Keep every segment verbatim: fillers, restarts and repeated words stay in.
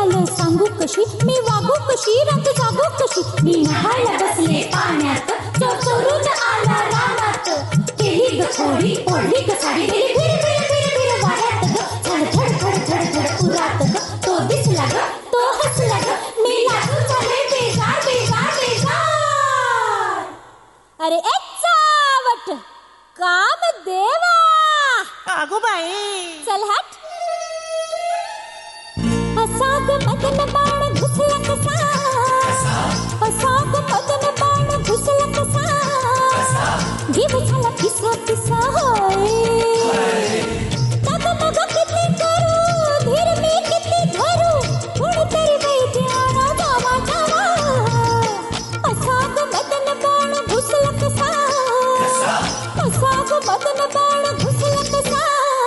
झालं सांगू कशी मी वागू कशी रात जागू कशी मी नहायला बसले पाण्यात चोचरून आला रानात केली ग थोडी ओढली ग साडी गेली फिर फिर फिर फिर वाऱ्यात ग थड थड थड थड थड उरात ग तो दिसला ग तो हसला ग मी लागून झाले बेजार बेजार बेजार. अरे एक चावट काम देवा अगो बाई चल हट. असा ग मदन बाण घुसला कसा असा ग मदन बाण घुसला कसा जीव झाला पिसा पिसा होय तग मग किती करू धीर मी किती धरू कोणतरी वैद्याला धावा धावा. असा ग मदन बाण घुसला कसा असा ग मदन बाण घुसला कसा.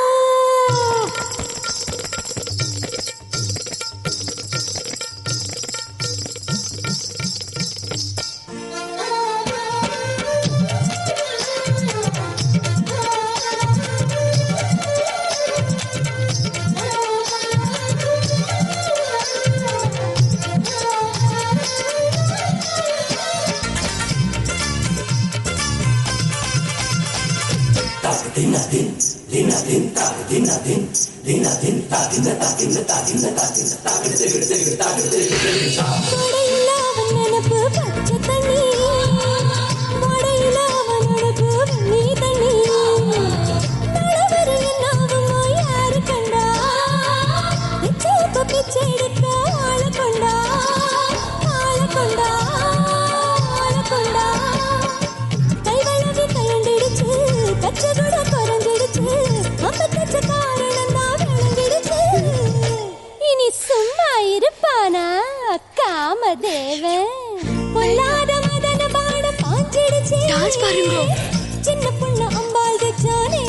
Dina din, dina din, ta dina din, dina din, ta dina ta dina ta dina ta dina ta dina ta dina ta dina ta. வடையில வனனப்பு பச்சை தண்ணி வடையில வனனப்பு வெண்ணி தண்ணி நலவரு நாவுமா யாரு கண்டா பிச்சைப்பு பிச்சை எடுக்க ஆள கொண்டா ஆள கொண்டா ஆள கொண்டா கைவளவி கையண்டிடுச்சு கச்சை கூட குறைஞ்சிடுச்சு அம்பத்தச்ச காரணம் தான் விளங்கிடுச்சு. இனி சும்மா இருப்பானா காமதேவன் பொல்லாத மதன பாட பாஞ்சிடுச்சு சின்ன பொண்ணு அம்பாள் வச்சானே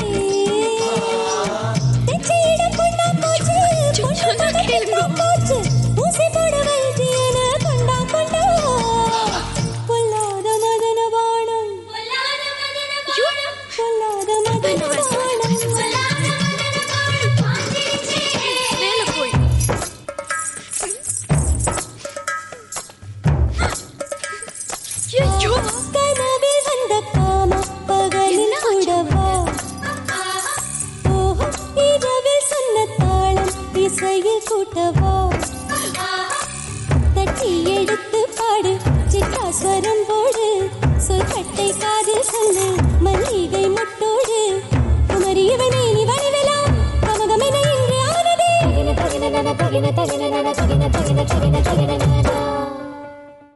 தெச்சிட பொண்ணா போச்சு பொண்ணு போச்சு ஊசி போட வைத்தியன கொண்டா கொண்டா. பொல்லாத மதன பாடம் பொல்லாத மதன பாடம் கனவில் வந்த காம பகலில் கூடவா ஓஹோ இரவில் சொன்ன தாளம் இசையில் கூட்டவா தட்டி எடுத்து பாடு சித்தாஸ்வரம் போடு சொற்கட்டை காது சொல்லு மல்லிகை முட்டோடு குமரியவனே நீ வடிவலாம் கமகமென இன்று ஆனதே தகின தகின தகின தகின தகின தகின தகின